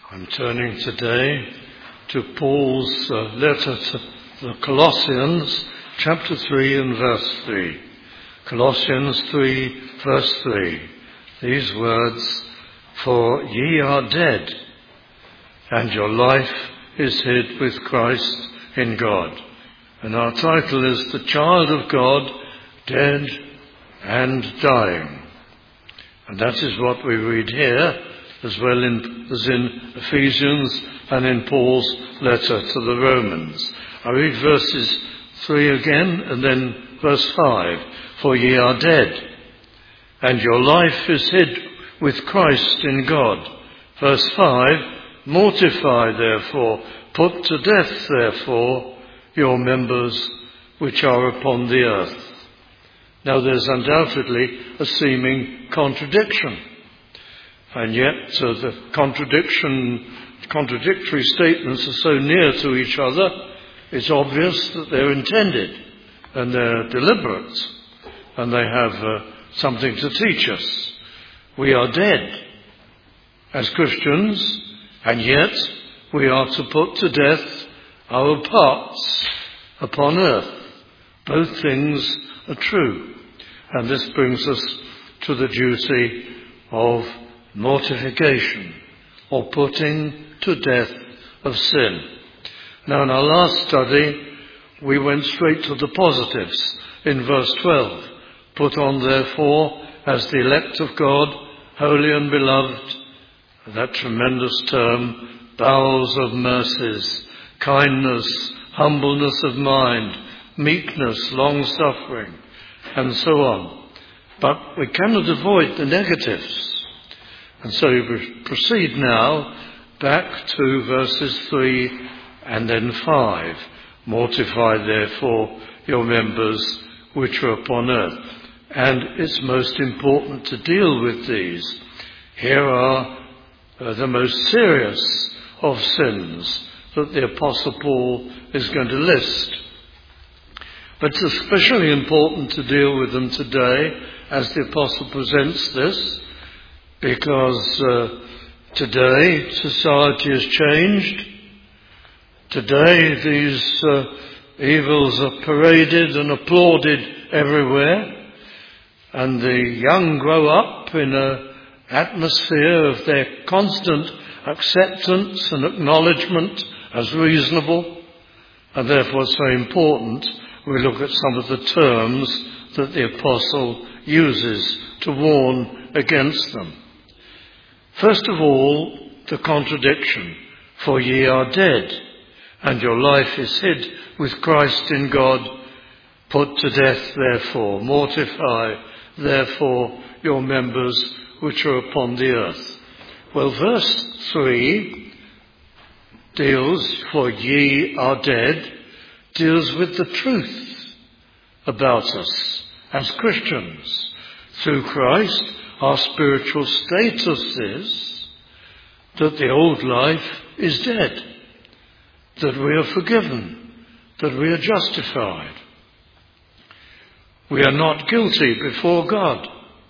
I'm turning today to Paul's letter to the Colossians, chapter 3 and verse 3. Colossians 3, verse 3. These words, "For ye are dead, and your life is hid with Christ in God." And our title is "The Child of God, Dead and Dying." And that is what we read here, as well as in Ephesians and in Paul's letter to the Romans. I read verses 3 again and then verse 5. "For ye are dead, and your life is hid with Christ in God." Verse 5, "Mortify therefore, put to death therefore, your members which are upon the earth." Now there's undoubtedly a seeming contradiction. And yet the contradictory statements are so near to each other, it's obvious that they're intended and they're deliberate and they have something to teach us. We are dead as Christians, and yet we are to put to death our parts upon earth. Both things are true. And this brings us to the duty of mortification, or putting to death of sin. Now in our last study, we went straight to the positives in verse 12. "Put on therefore, as the elect of God, holy and beloved," that tremendous term, "bowels of mercies, kindness, humbleness of mind, meekness, long-suffering," and so on. But we cannot avoid the negatives. And so we proceed now back to verses 3 and then 5. "Mortify therefore your members which are upon earth." And it's most important to deal with these. Here are the most serious of sins that the Apostle Paul is going to list. But it's especially important to deal with them today as the Apostle presents this, because today society has changed. Today these evils are paraded and applauded everywhere, and the young grow up in an atmosphere of their constant acceptance and acknowledgement as reasonable, and therefore it's very important we look at some of the terms that the Apostle uses to warn against them. First of all, the contradiction, "For ye are dead, and your life is hid with Christ in God. Put to death therefore, mortify therefore your members which are upon the earth." Well, verse 3 deals, "For ye are dead," deals with the truth about us as Christians. Through Christ, our spiritual status is that the old life is dead, that we are forgiven, that we are justified. We are not guilty before God.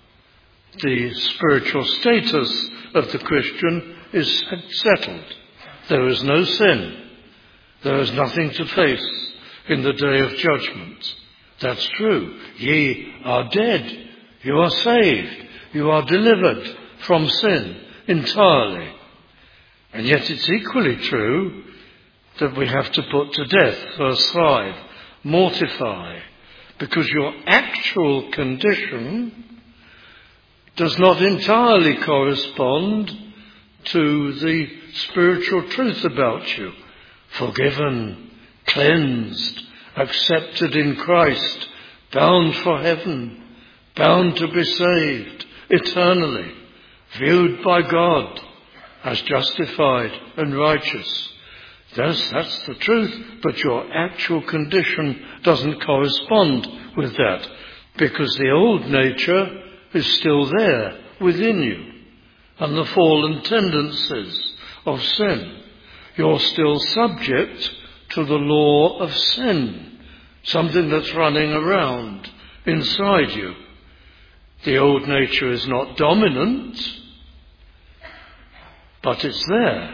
The spiritual status of the Christian is settled. There is no sin. There is nothing to face in the day of judgment. That's true. Ye are dead. You are saved. You are delivered from sin entirely. And yet it's equally true that we have to put to death, verse 5, mortify, because your actual condition does not entirely correspond to the spiritual truth about you. Forgiven, cleansed, accepted in Christ, bound for heaven, bound to be saved eternally, viewed by God as justified and righteous. That's the truth, but your actual condition doesn't correspond with that, because the old nature is still there within you, and the fallen tendencies of sin. You're still subject to the law of sin, something that's running around inside you. The old nature is not dominant, but it's there.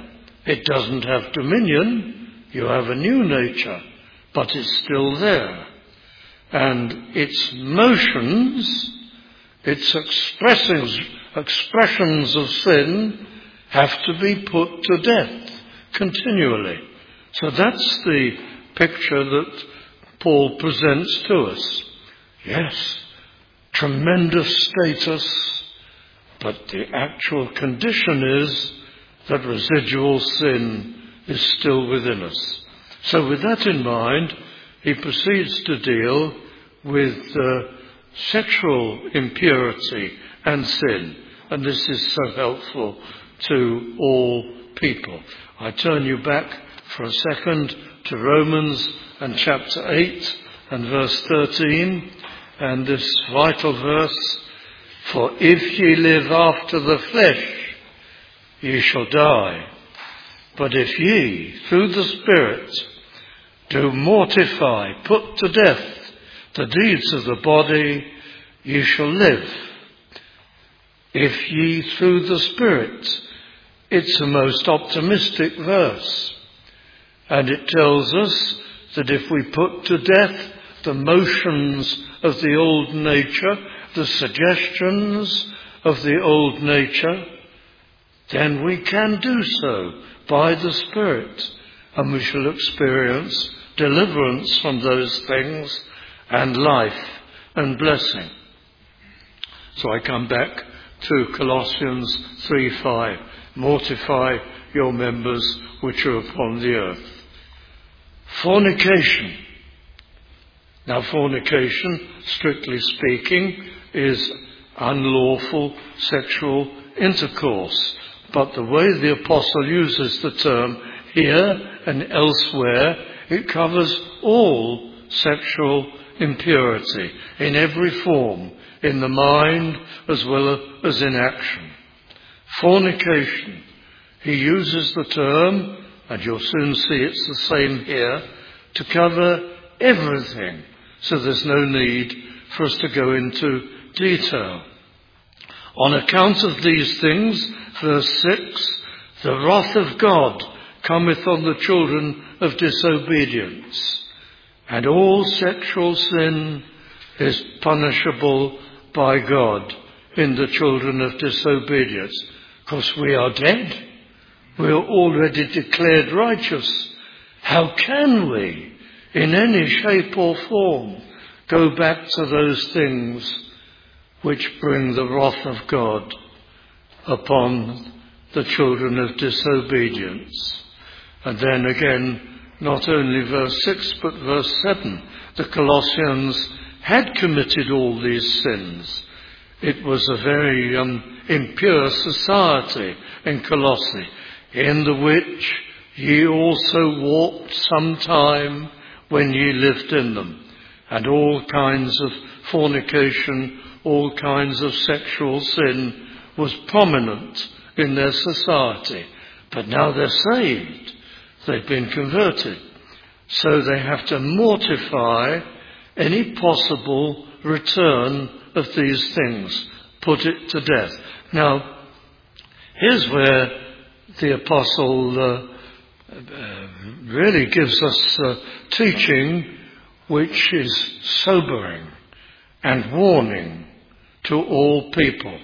It doesn't have dominion. You have a new nature, but it's still there. And its motions, its expressions of sin have to be put to death continually. So that's the picture that Paul presents to us. Yes, tremendous status, but the actual condition is that residual sin is still within us. So with that in mind, he proceeds to deal with sexual impurity and sin. And this is so helpful to all people. I turn you back for a second to Romans and chapter 8 and verse 13. And this vital verse, for if ye live after the flesh, ye shall die. But if ye, through the Spirit, do mortify, put to death the deeds of the body, ye shall live. If ye through the Spirit. It's a most optimistic verse. And it tells us that if we put to death the motions of the old nature, the suggestions of the old nature, then we can do so by the Spirit, and we shall experience deliverance from those things and life and blessing. So I come back to Colossians 3:5. Mortify your members which are upon the earth. Fornication. Now fornication, strictly speaking, is unlawful sexual intercourse. But the way the apostle uses the term here and elsewhere, it covers all sexual impurity in every form, in the mind as well as in action. Fornication. He uses the term, and you'll soon see it's the same here, to cover everything. So there's no need for us to go into detail. On account of these things, verse 6, the wrath of God cometh on the children of disobedience, and all sexual sin is punishable by God in the children of disobedience. Because we are dead. We are already declared righteous. How can we, in any shape or form, go back to those things which bring the wrath of God upon the children of disobedience? And then again, not only verse 6 but verse 7, the Colossians had committed all these sins. It was a very impure society in Colossae, in the which ye also walked sometime when ye lived in them. And all kinds of fornication, all kinds of sexual sin was prominent in their society. But now they're saved. They've been converted. So they have to mortify any possible return of these things, put it to death. Now, here's where the apostle really gives us teaching which is sobering and warning to all people.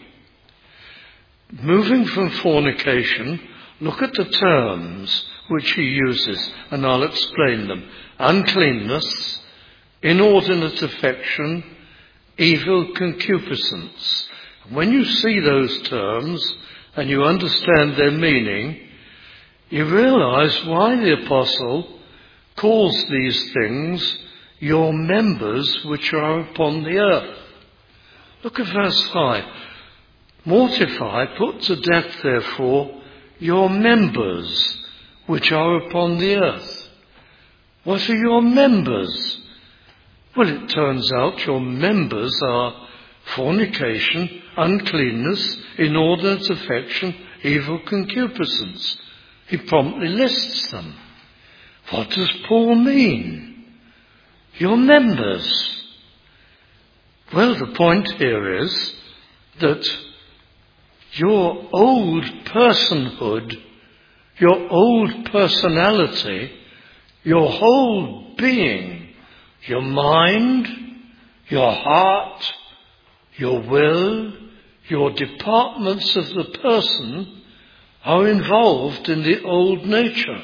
Moving from fornication, look at the terms which he uses, and I'll explain them. Uncleanness, inordinate affection, evil concupiscence. When you see those terms and you understand their meaning, you realize why the apostle calls these things your members which are upon the earth. Look at verse 5. Mortify, put to death, therefore, your members which are upon the earth. What are your members? Well, it turns out your members are fornication, uncleanness, inordinate affection, evil concupiscence. He promptly lists them. What does Paul mean? Your members. Well, the point here is that your old personhood your old personality, your whole being, your mind, your heart, your will, your departments of the person are involved in the old nature.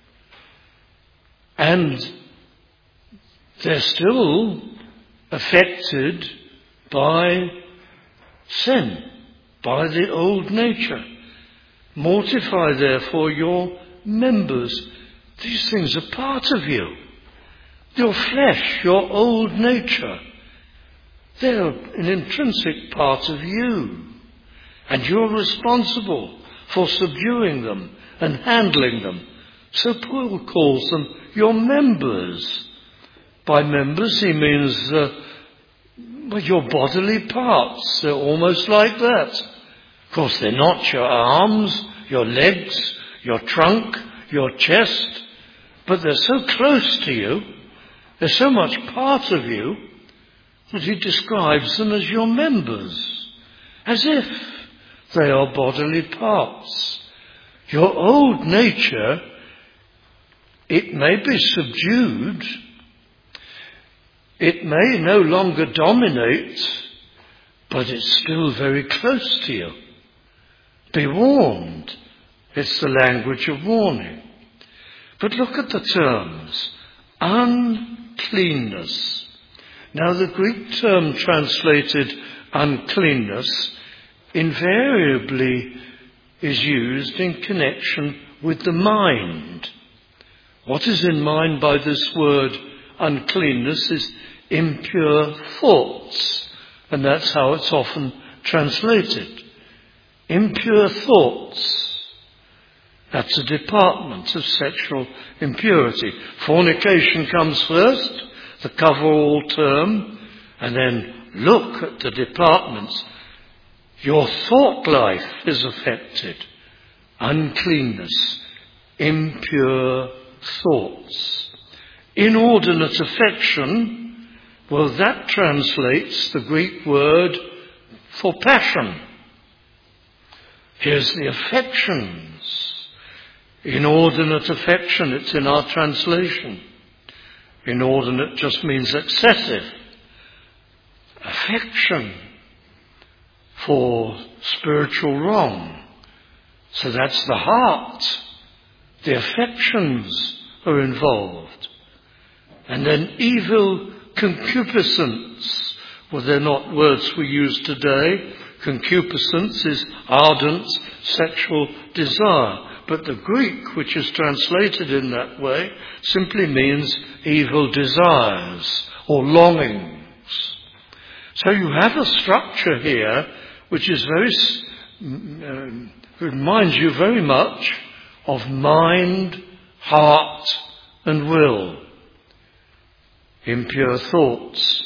And they're still affected by sin, by the old nature. Mortify therefore your members. These things are part of you. Your flesh, your old nature, they're an intrinsic part of you. And you're responsible for subduing them and handling them. So Paul calls them your members. By members he means your bodily parts. They're almost like that. Of course, they're not your arms, your legs, your trunk, your chest, but they're so close to you, they're so much part of you, that he describes them as your members, as if they are bodily parts. Your old nature, it may be subdued, it may no longer dominate, but it's still very close to you. Be warned. It's the language of warning. But look at the terms. Uncleanness. Now the Greek term translated uncleanness invariably is used in connection with the mind. What is in mind by this word uncleanness is impure thoughts, and that's how it's often translated. Impure thoughts. That's a department of sexual impurity. Fornication comes first, the cover-all term, and then look at the departments. Your thought life is affected. Uncleanness, impure thoughts. Inordinate affection, well, that translates the Greek word for passion. Here's the affections. Inordinate affection, it's in our translation. Inordinate just means excessive. Affection for spiritual wrong. So that's the heart. The affections are involved. And then evil concupiscence. Well, they're not words we use today. Concupiscence is ardent sexual desire. But the Greek, which is translated in that way, simply means evil desires or longings. So you have a structure here which is reminds you very much of mind, heart, and will. Impure thoughts,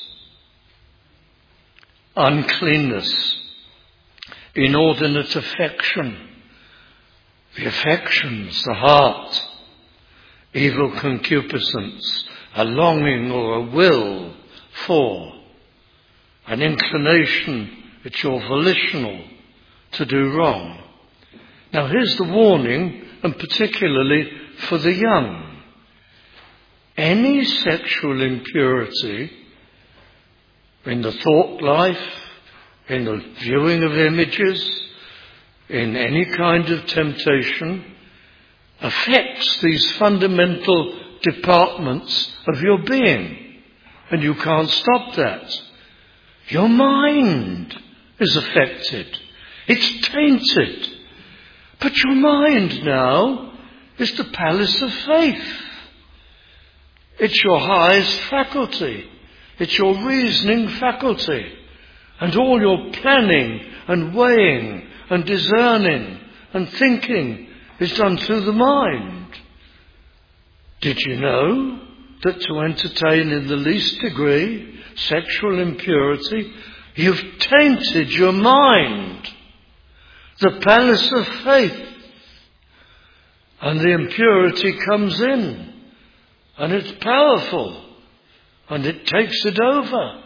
uncleanness, inordinate affection, the affections, the heart, evil concupiscence, a longing or a will for, an inclination, it's your volitional to do wrong. Now here's the warning, and particularly for the young. Any sexual impurity in the thought life, in the viewing of images, in any kind of temptation, affects these fundamental departments of your being. And you can't stop that. Your mind is affected. It's tainted. But your mind now is the palace of faith. It's your highest faculty. It's your reasoning faculty. And all your planning and weighing and discerning and thinking is done through the mind. Did you know that to entertain in the least degree sexual impurity, you've tainted your mind, the palace of faith, and the impurity comes in, and it's powerful, and it takes it over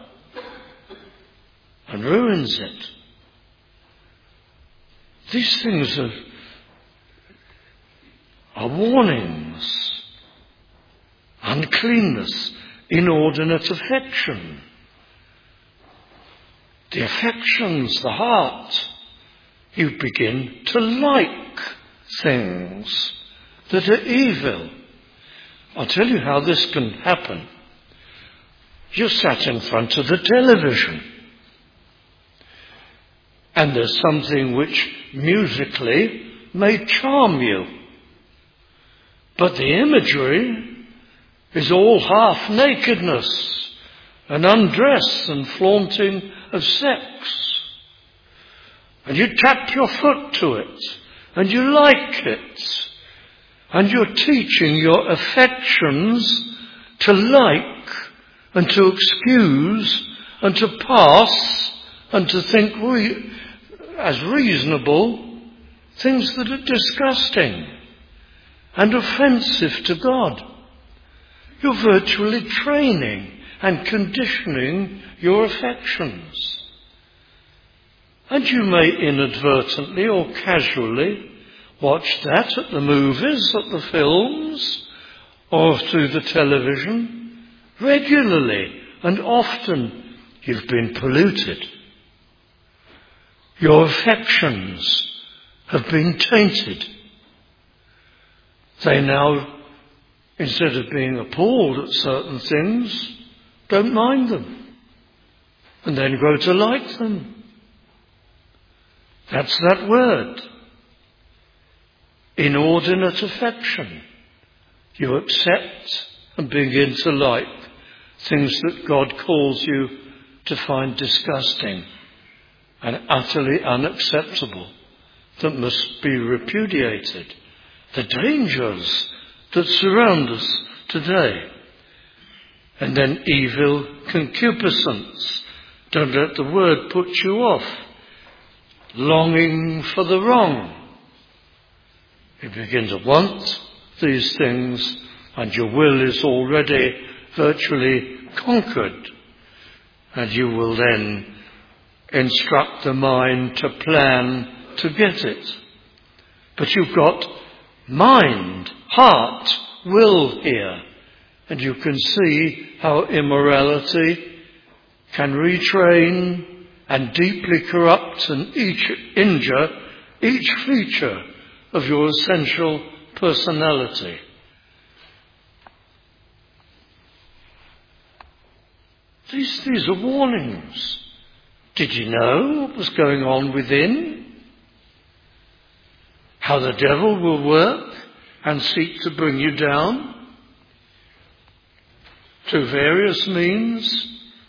and ruins it. These things are are warnings. Uncleanness, inordinate affection. The affections, the heart, you begin to like things that are evil. I'll tell you how this can happen. You're sat in front of the television, and there's something which musically may charm you, but the imagery is all half-nakedness and undress and flaunting of sex. And you tap your foot to it, and you like it, and you're teaching your affections to like and to excuse and to pass and to think as reasonable things that are disgusting and offensive to God. You're virtually training and conditioning your affections. And you may inadvertently or casually watch that at the movies, at the films, or through the television. Regularly and often you've been polluted. Your affections have been tainted. They now, instead of being appalled at certain things, don't mind them, and then grow to like them. That's that word. Inordinate affection. You accept and begin to like things that God calls you to find disgusting and utterly unacceptable, that must be repudiated. The dangers that surround us today. And then evil concupiscence. Don't let the word put you off. Longing for the wrong. You begin to want these things, and your will is already virtually conquered. And you will then instruct the mind to plan to get it. But you've got mind, heart, will here. And you can see how immorality can retrain and deeply corrupt and injure each feature of your essential personality. These are warnings. Did you know what was going on within? How the devil will work and seek to bring you down through various means.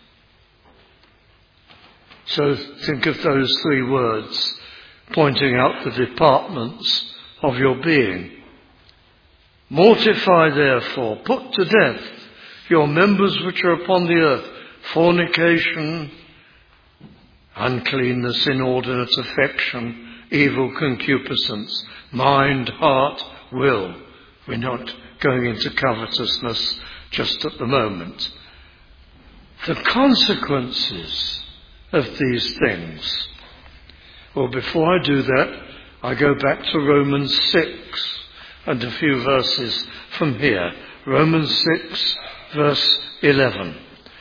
So think of those three words pointing out the departments of your being. Mortify therefore, put to death your members which are upon the earth, fornication, uncleanness, inordinate affection, evil concupiscence, mind, heart, will. We're not going into covetousness just at the moment. The consequences of these things. Well, before I do that, I go back to Romans 6 and a few verses from here. Romans 6, verse 11.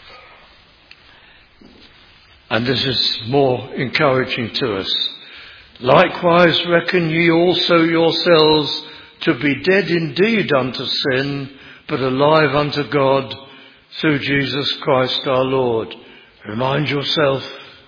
And this is more encouraging to us. Likewise reckon ye also yourselves to be dead indeed unto sin, but alive unto God through Jesus Christ our Lord. Remind yourself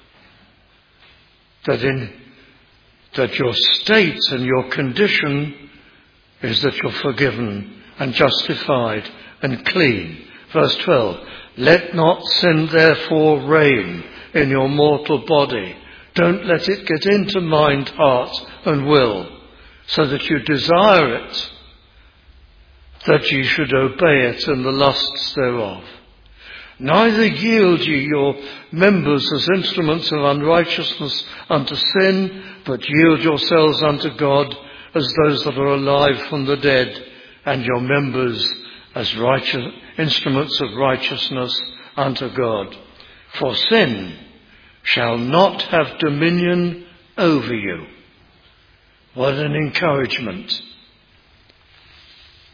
that your state and your condition is that you're forgiven and justified and clean. Verse 12, let not sin therefore reign in your mortal body. Don't let it get into mind, heart and will, so that you desire it, that ye should obey it in the lusts thereof. Neither yield ye your members as instruments of unrighteousness unto sin, but yield yourselves unto God as those that are alive from the dead, and your members as instruments of righteousness unto God. For sin shall not have dominion over you. What an encouragement.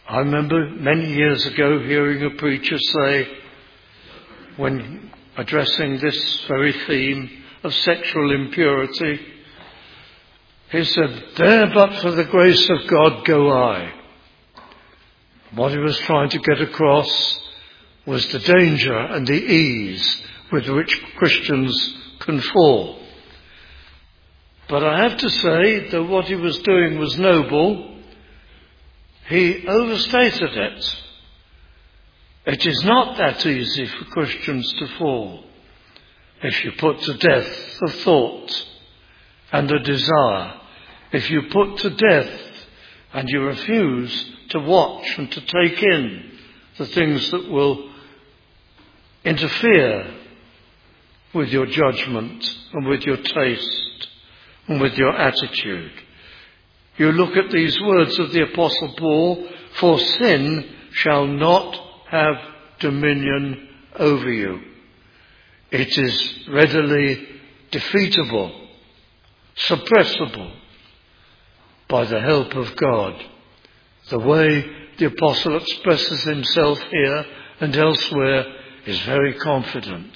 I remember many years ago hearing a preacher say, when addressing this very theme of sexual impurity, he said, "There but for the grace of God go I." What he was trying to get across was the danger and the ease with which Christians can fall. But I have to say that what he was doing was noble. He overstated it. It is not that easy for Christians to fall. If you put to death the thought and the desire, if you put to death and you refuse to watch and to take in the things that will interfere with your judgment and with your taste and with your attitude. You look at these words of the Apostle Paul, "For sin shall not have dominion over you." It is readily defeatable, suppressible by the help of God. The way the Apostle expresses himself here and elsewhere is very confident.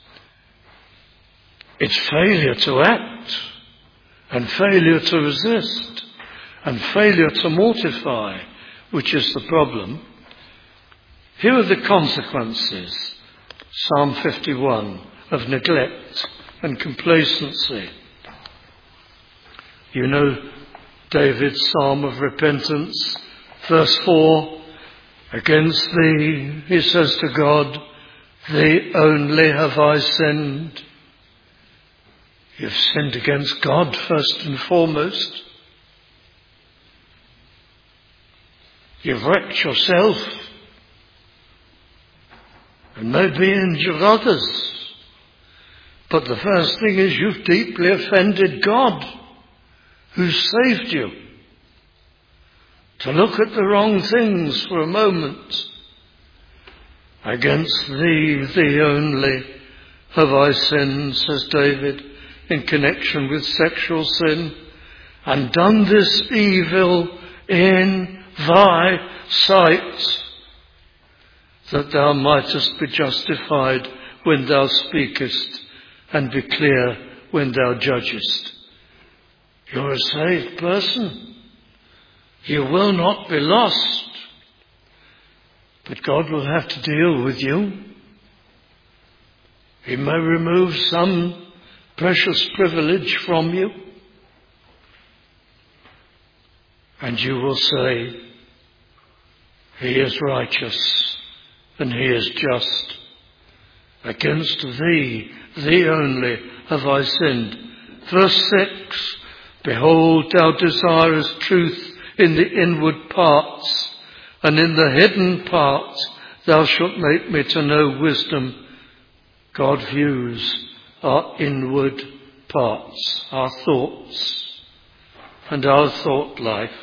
It's failure to act and failure to resist and failure to mortify which is the problem. Here are the consequences, Psalm 51, of neglect and complacency. You know David's psalm of repentance, verse 4, "Against thee," he says to God, "thee only have I sinned." You've sinned against God first and foremost. You've wrecked yourself and maybe injured others. But the first thing is you've deeply offended God, who saved you. To look at the wrong things for a moment. "Against thee, thee only, have I sinned," says David, in connection with sexual sin, "and done this evil in thy sight, that thou mightest be justified when thou speakest, and be clear when thou judgest." You're a saved person. You will not be lost. But God will have to deal with you. He may remove some precious privilege from you. And you will say, "He is righteous and he is just. Against thee, thee only, have I sinned." Verse 6, "Behold, thou desirest truth in the inward parts, and in the hidden parts thou shalt make me to know wisdom." God views our inward parts, our thoughts, and our thought life.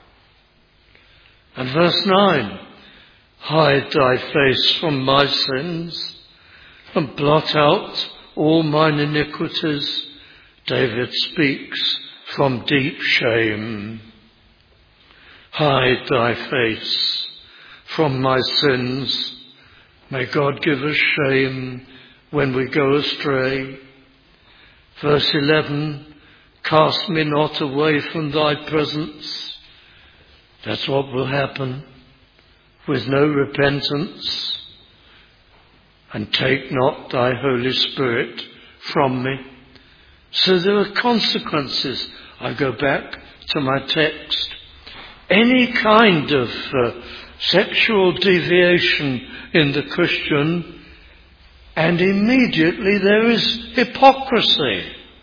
And verse 9, "Hide thy face from my sins, and blot out all mine iniquities." David speaks from deep shame. Hide thy face from my sins. May God give us shame when we go astray. Verse 11, "Cast me not away from thy presence." That's what will happen with no repentance. "And take not thy Holy Spirit from me." So there are consequences. I go back to my text. Any kind of sexual deviation in the Christian, and immediately there is hypocrisy.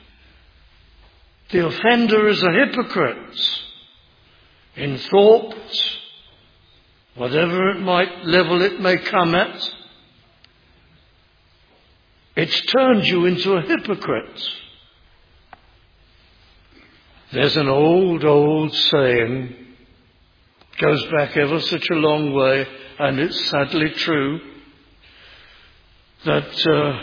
The offender is a hypocrite in thought, whatever level it may come at. It's turned you into a hypocrite. There's an old saying, goes back ever such a long way, and it's sadly true, that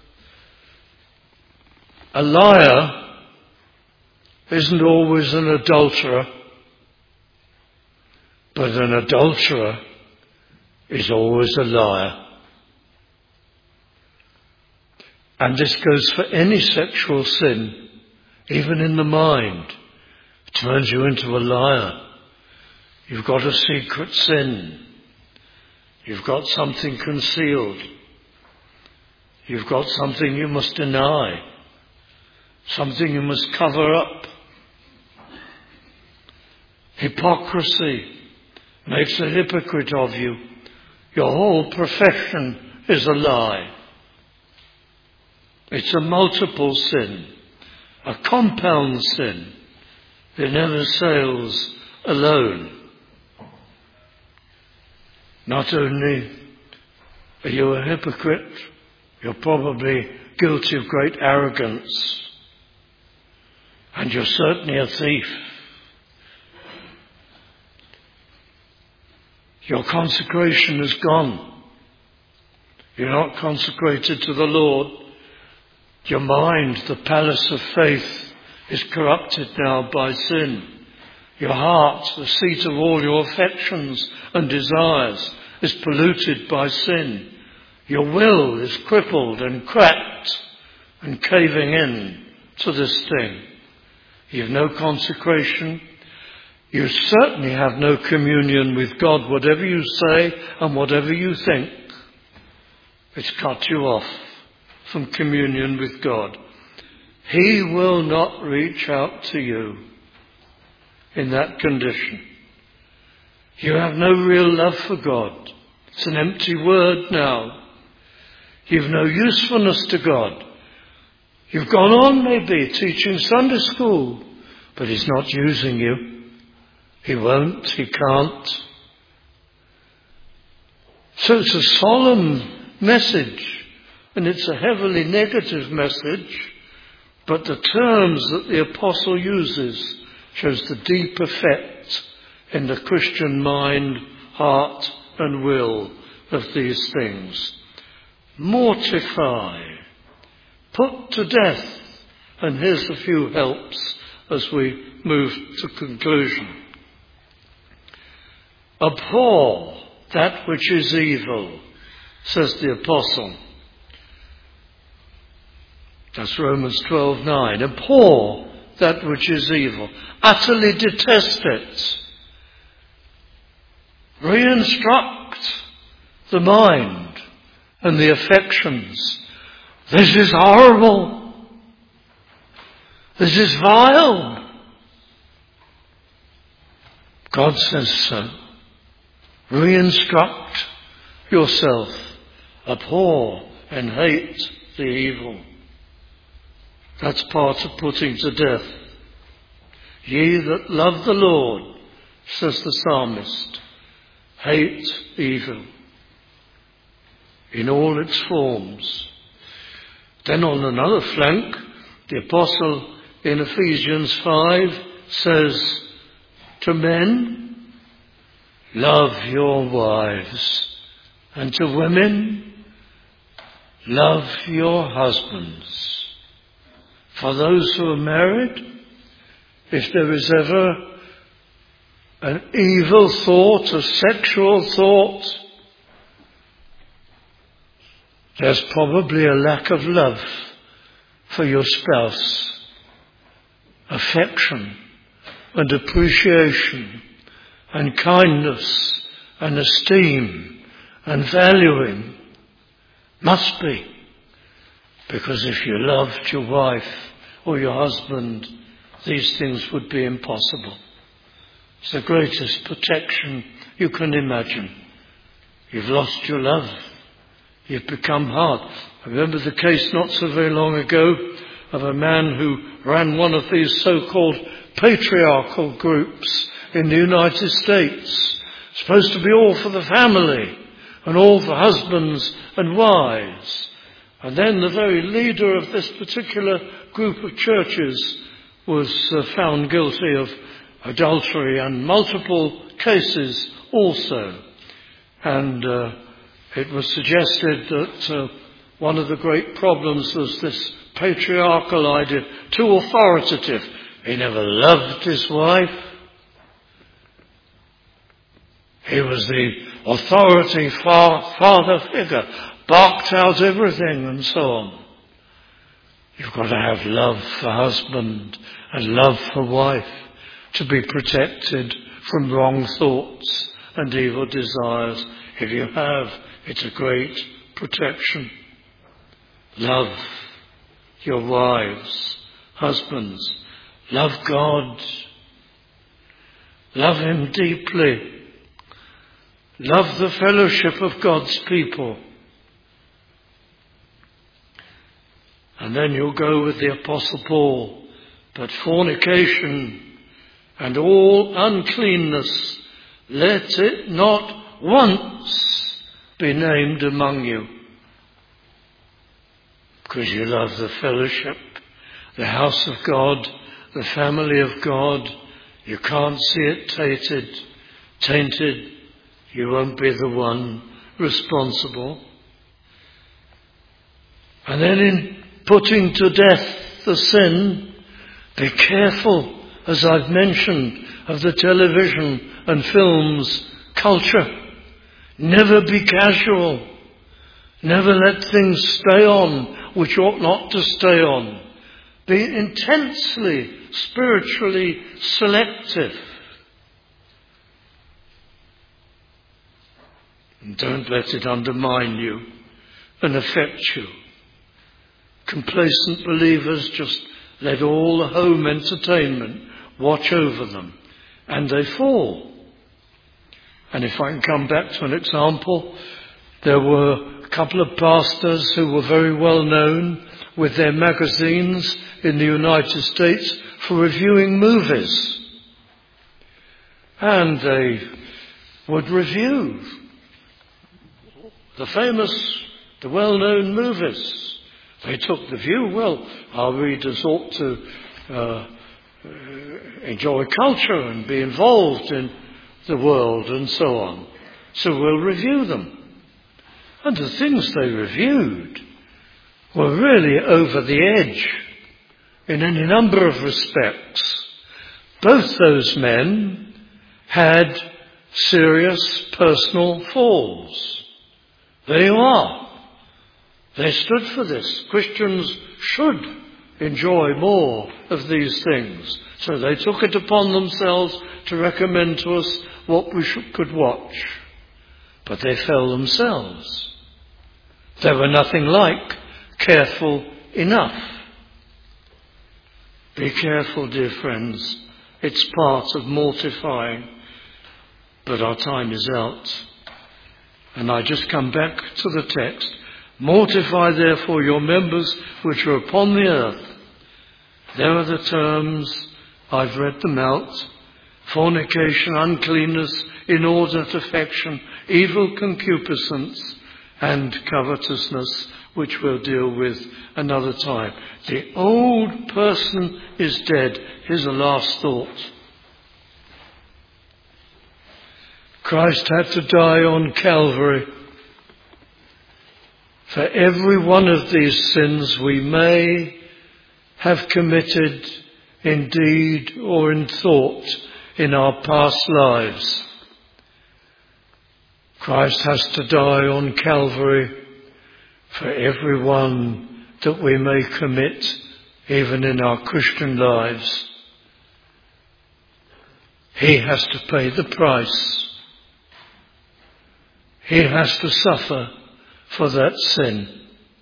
a liar isn't always an adulterer, but But an adulterer is always a liar. And this goes for any sexual sin, even in the mind. It turns you into a liar. You've got a secret sin. You've got something concealed. You've got something you must deny. Something you must cover up. Hypocrisy makes a hypocrite of you. Your whole profession is a lie. It's a multiple sin, a compound sin. It never sails alone. Not only are you a hypocrite, you're probably guilty of great arrogance. And you're certainly a thief. Your consecration is gone. You're not consecrated to the Lord. Your mind, the palace of faith, is corrupted now by sin. Your heart, the seat of all your affections and desires, is polluted by sin. Your will is crippled and cracked and caving in to this thing. You've no consecration. You certainly have no communion with God. Whatever you say and whatever you think, it's cut you off from communion with God. He will not reach out to you in that condition. You have no real love for God. It's an empty word now. You've no usefulness to God. You've gone on maybe teaching Sunday school, but He's not using you. He won't, He can't. So it's a solemn message, and it's a heavily negative message, but the terms that the apostle uses shows the deep effect in the Christian mind, heart and will of these things. Mortify, put to death, and here's a few helps as we move to conclusion. Abhor that which is evil, says the apostle. That's Romans 12:9. Abhor that which is evil. Utterly detest it. Re-instruct the mind and the affections. This is horrible. This is vile. God says so. Re-instruct yourself. Abhor and hate the evil. That's part of putting to death. Ye that love the Lord, says the psalmist, hate evil in all its forms. Then on another flank, the apostle in Ephesians 5 says to men, love your wives, and to women, love your husbands. For those who are married, if there is ever an evil thought, a sexual thought, there's probably a lack of love for your spouse, affection and appreciation and kindness and esteem and valuing. Must be. Because if you loved your wife or your husband, these things would be impossible. It's the greatest protection you can imagine. You've lost your love. You've become hard. I remember the case not so very long ago of a man who ran one of these so-called patriarchal groups in the United States. Supposed to be all for the family and all for husbands and wives. And then the very leader of this particular group of churches was found guilty of adultery and multiple cases also. And it was suggested that one of the great problems was this patriarchal idea, too authoritative. He never loved his wife. He was the authority father figure, barked out everything and so on. You've got to have love for husband and love for wife to be protected from wrong thoughts and evil desires. If you have, it's a great protection. Love your wives, husbands. Love God. Love Him deeply. Love the fellowship of God's people. And then you'll go with the Apostle Paul. But fornication and all uncleanness, let it not once be named among you. Because you love the fellowship, the house of God, the family of God. You can't see it tainted. You won't be the one responsible. And then in putting to death the sin, be careful, as I've mentioned, of the television and films culture. Never be casual. Never let things stay on which ought not to stay on. Be intensely, spiritually selective. And don't let it undermine you and affect you. Complacent believers just let all the home entertainment watch over them, and they fall. And if I can come back to an example, there were a couple of pastors who were very well known with their magazines in the United States for reviewing movies. And they would review the well-known movies. They took the view, well, our readers ought to enjoy culture and be involved in the world and so on. So we'll review them. And the things they reviewed were really over the edge in any number of respects. Both those men had serious personal falls. There you are. They stood for this. Christians should enjoy more of these things. So they took it upon themselves to recommend to us what we could watch. But they fell themselves. They were nothing like careful enough. Be careful, dear friends. It's part of mortifying. But our time is out. And I just come back to the text. Mortify therefore your members which are upon the earth. There are the terms, I've read them out. Fornication, uncleanness, inordinate affection, evil concupiscence, and covetousness, which we'll deal with another time. The old person is dead. Here's a last thought. Christ had to die on Calvary. For every one of these sins we may have committed in deed or in thought in our past lives. Christ has to die on Calvary for every one that we may commit even in our Christian lives. He has to pay the price. He has to suffer for that sin.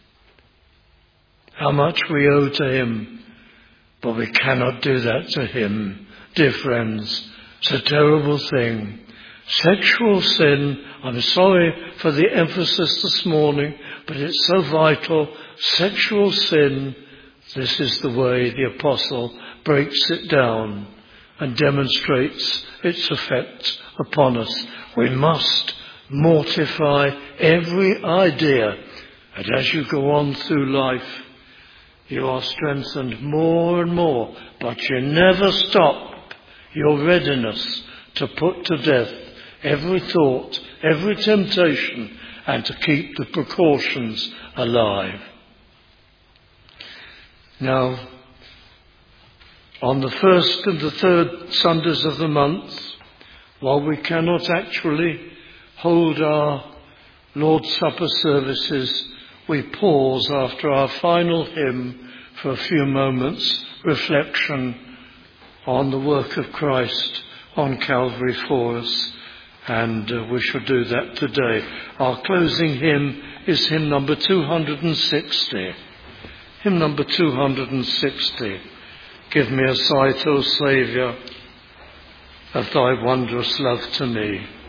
How much we owe to Him, but we cannot do that to Him. Dear friends, it's a terrible thing. Sexual sin, I'm sorry for the emphasis this morning, but it's so vital. Sexual sin, this is the way the apostle breaks it down and demonstrates its effect upon us. We must mortify every idea, and as you go on through life, you are strengthened more and more, but you never stop your readiness to put to death every thought, every temptation, and to keep the precautions alive. Now, on the first and the third Sundays of the month, while we cannot actually hold our Lord's Supper services, we pause after our final hymn for a few moments reflection on the work of Christ on Calvary for us, and we shall do that today. Our closing hymn is hymn number 260. Hymn number 260. Give me a sight, O Saviour, of thy wondrous love to me.